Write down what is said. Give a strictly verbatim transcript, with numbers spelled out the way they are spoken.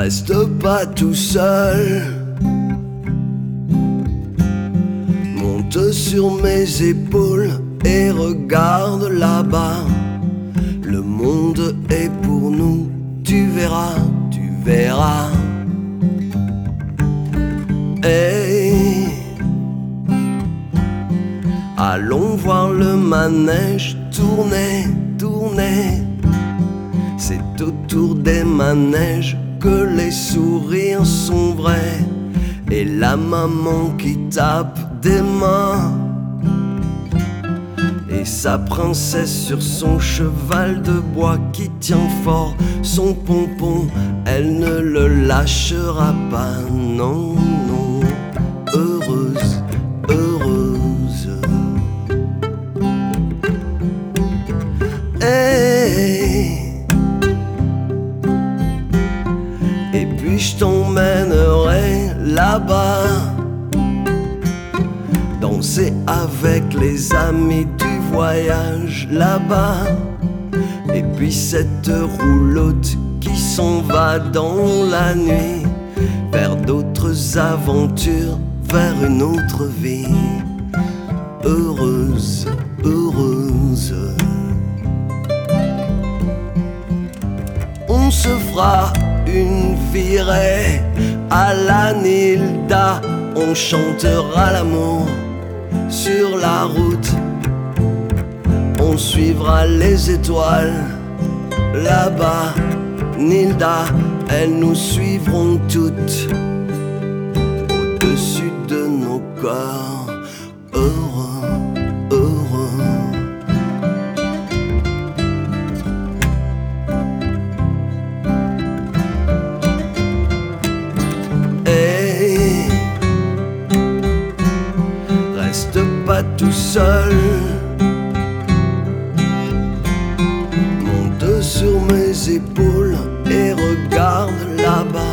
Reste pas tout seul. Monte sur mes épaules et regarde là-bas. Le monde est pour nous, tu verras, tu verras. Hey, allons voir le manège tourner, tourner. C'est autour des manèges que les sourires sont vrais. Et la maman qui tape des mains. Et sa princesse sur son cheval de bois qui tient fort son pompon. Elle ne le lâchera pas, non, non. Heureuse, heureuse. Hey. Et puis je t'emmènerai là-bas, danser avec les amis du voyage là-bas. Et puis cette roulotte qui s'en va dans la nuit, vers d'autres aventures, vers une autre vie. Heureuse, heureuse. On se fera une virée à la Nilda. On chantera l'amour sur la route. On suivra les étoiles là-bas. Nilda, elles nous suivront toutes au-dessus de nos corps. Heureux, heureux. Hey, reste pas tout seul. Monte sur mes épaules et regarde là-bas.